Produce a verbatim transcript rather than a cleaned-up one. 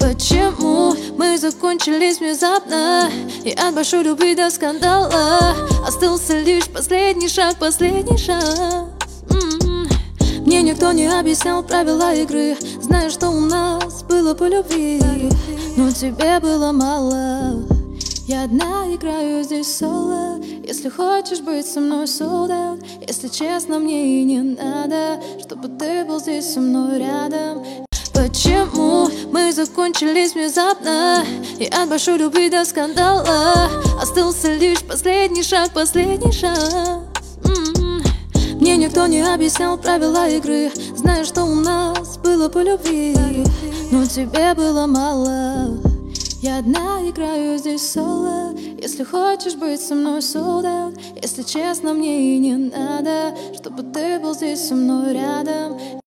Почему мы закончились внезапно? И от большой любви до скандала остался лишь последний шаг, последний шаг. М-м-м. Мне никто не объяснял правила игры, зная, что у нас было по любви, но тебе было мало. Я одна играю здесь соло. Если хочешь быть со мной, sold out. Если честно, мне и не надо, чтобы ты был здесь со мной рядом. Почему мы закончились внезапно? И от большой любви до скандала остался лишь последний шаг, последний шаг. М-м-м. Мне никто не объяснял правила игры, зная, что у нас было по любви, но тебе было мало. Я одна играю здесь соло. Если хочешь быть со мной, sold out. Если честно, мне и не надо, чтобы ты был здесь со мной рядом.